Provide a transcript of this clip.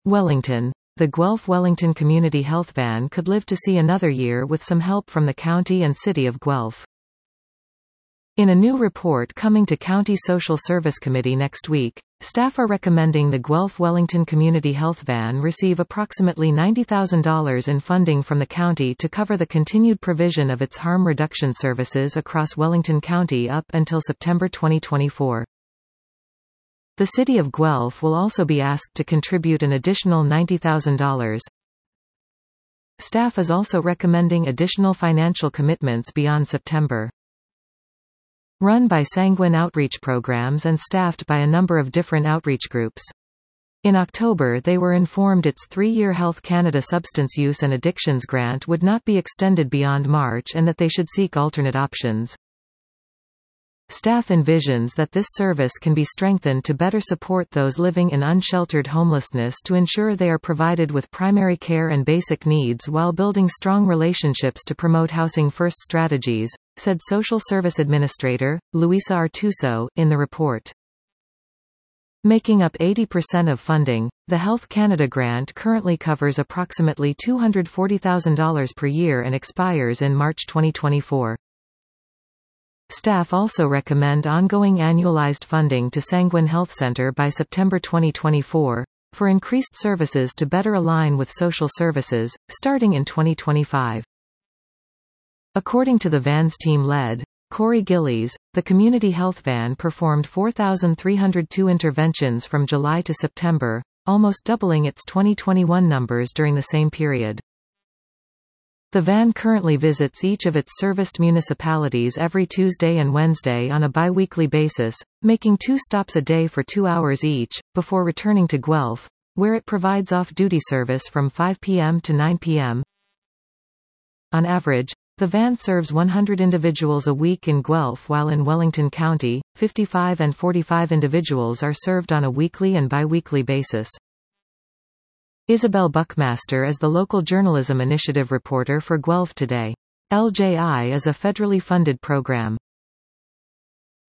Wellington. The Guelph-Wellington Community Health Van could live to see another year with some help from the County and City of Guelph. In a new report coming to County Social Service Committee next week, staff are recommending the Guelph-Wellington Community Health Van receive approximately $90,000 in funding from the county to cover the continued provision of its harm reduction services across Wellington County up until September 2024. The City of Guelph will also be asked to contribute an additional $90,000. Staff is also recommending additional financial commitments beyond September. Run by Sanguine Outreach Programs and staffed by a number of different outreach groups. In October they were informed its 3-year Health Canada Substance Use and Addictions grant would not be extended beyond March and that they should seek alternate options. Staff envisions that this service can be strengthened to better support those living in unsheltered homelessness to ensure they are provided with primary care and basic needs while building strong relationships to promote housing first strategies, said Social Service Administrator, Luisa Artuso, in the report. Making up 80% of funding, the Health Canada grant currently covers approximately $240,000 per year and expires in March 2024. Staff also recommend ongoing annualized funding to Sanguine Health Centre by September 2024, for increased services to better align with social services, starting in 2025. According to the van's team led, Corey Gillies, the Community Health Van performed 4,302 interventions from July to September, almost doubling its 2021 numbers during the same period. The van currently visits each of its serviced municipalities every Tuesday and Wednesday on a bi-weekly basis, making 2 stops a day for 2 hours each, before returning to Guelph, where it provides off-duty service from 5 p.m. to 9 p.m. On average, the van serves 100 individuals a week in Guelph, while in Wellington County, 55 and 45 individuals are served on a weekly and bi-weekly basis. Isabel Buckmaster is the local journalism initiative reporter for Guelph Today. LJI is a federally funded program.